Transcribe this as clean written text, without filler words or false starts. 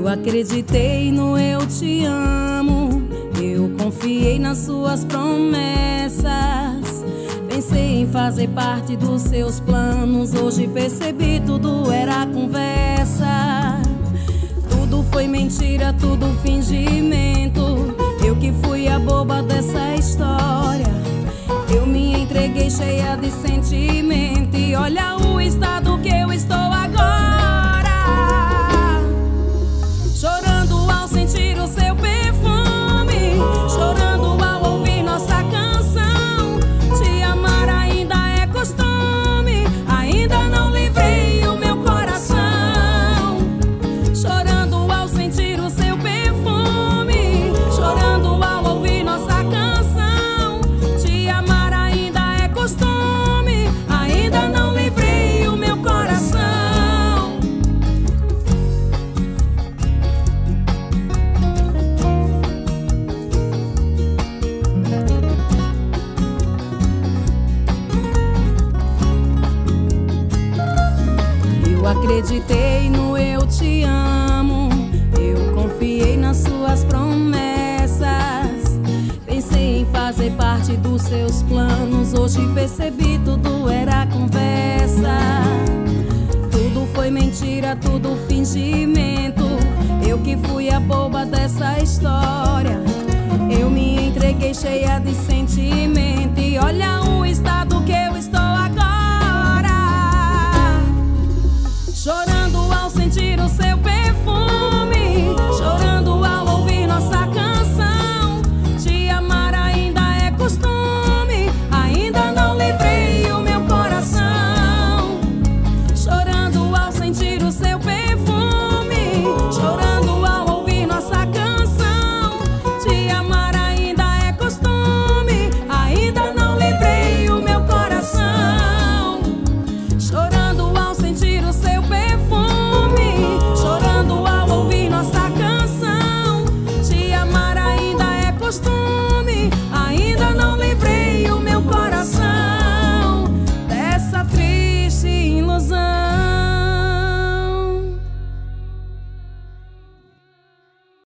Eu acreditei no eu te amo, eu confiei nas suas promessas. Pensei em fazer parte dos seus planos, hoje percebi tudo era conversa. Tudo foi mentira, tudo fingimento. Eu que fui a boba dessa história. Eu me entreguei cheia de sentimento e olha o estado que eu estou agora. Chorando ao sentir o seu perfume, chorando ao ouvir nossa canção. Te amar ainda é costume, ainda não livrei o meu coração. Chorando ao sentir o seu perfume, chorando ao ouvir nossa canção. Te amar ainda é costume, ainda não livrei o meu coração. Eu acreditei no eu te amo, eu confiei nas suas promessas. Pensei em fazer parte dos seus planos, hoje percebi tudo era conversa. Tudo foi mentira, tudo fingimento. Eu que fui a boba dessa história. Eu me entreguei cheia de sentimento e olha o estado